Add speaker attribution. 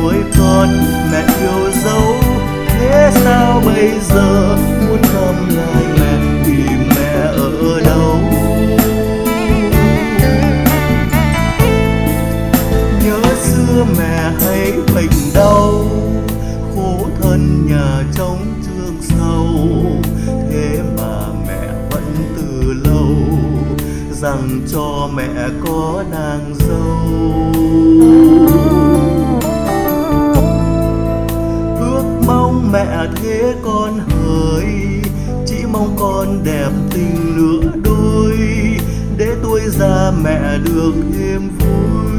Speaker 1: nuôi con, mẹ yêu dấu. Thế sao bây giờ muốn thăm lại mẹ thì mẹ ở đâu? Nhớ xưa mẹ hay bệnh đau, khổ thân nhà trống thương sâu. Thế mà mẹ vẫn từ lâu rằng cho mẹ có nàng dâu. Ước mong mẹ thế con hỡi, chỉ mong con đẹp tình lứa đôi, để tuổi già mẹ được thêm vui.